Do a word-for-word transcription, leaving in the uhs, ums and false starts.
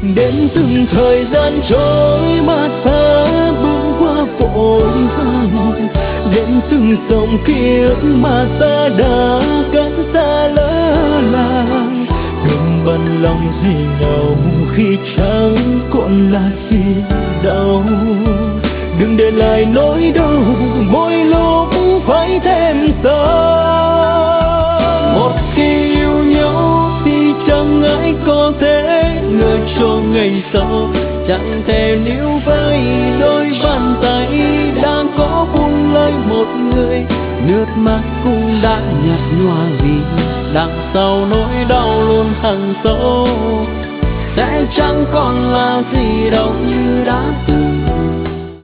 Đến từng thời gian trôi mà ta bước qua vội vàng, đến từng dòng ký ức mà ta đã cách xa lỡ làng. Đừng bận lòng gì nhau khi chẳng còn là gì đâu, đừng để lại nỗi đau mỗi lúc phải thêm xa. Một khi yêu nhau thì chẳng ai có thể ngờ cho ngày sau, chẳng thể níu với đôi bàn tay đang có buông lơi một người. Nước mắt cũng đã nhạt nhòa vì đằng sau nỗi đau luôn hằn sâu, sẽ chẳng còn là gì đâu như đã từng.